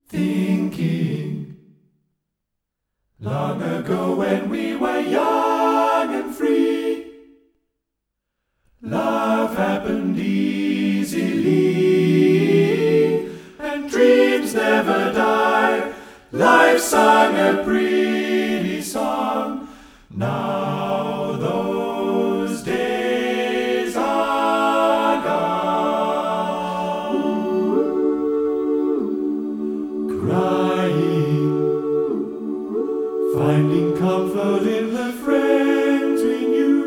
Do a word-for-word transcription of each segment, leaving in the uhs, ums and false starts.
Thinking long ago when we were young and free, love happened easily, and dreams never die. Life sang a pretty song. Now those days are gone. Crying, finding comfort in the friends we knew.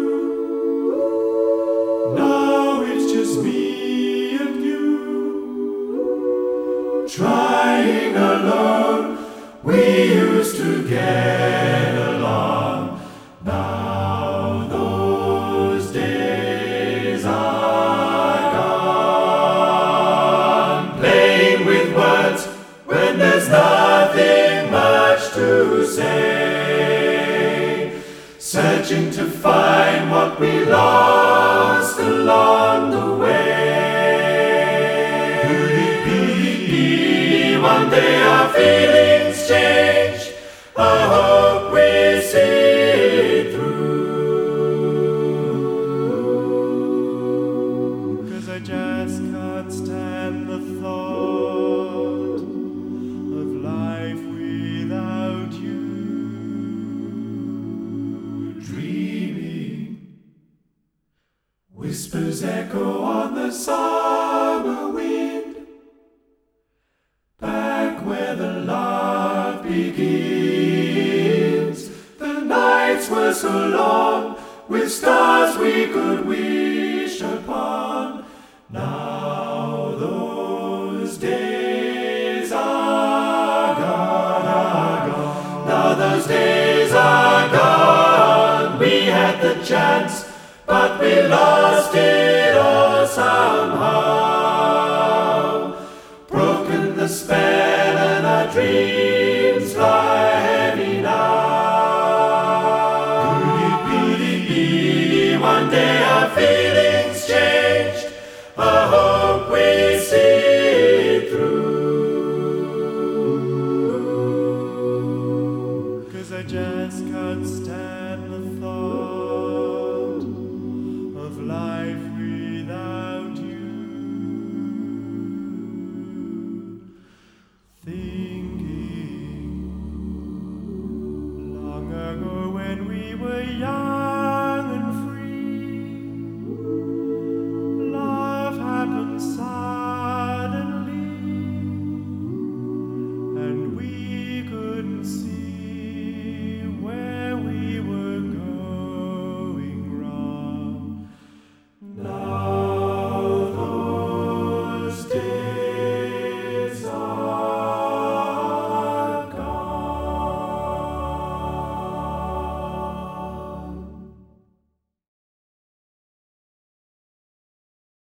Now it's just me and you, trying alone. We used to get along. Now those days are gone. Playing with words when there's nothing much to say, searching to find what we lost along the way. Could it be one day our feelings change? I hope we see it through. 'Cause I just can't stand the thought of life without you. Dreaming, whispers echo on the summer wind, back where the love begins. The nights were so long, with stars we could wish upon. Now those days are gone, are gone. Now those days are gone. We had the chance, but we lost it all somehow. Broken the spell and our dreams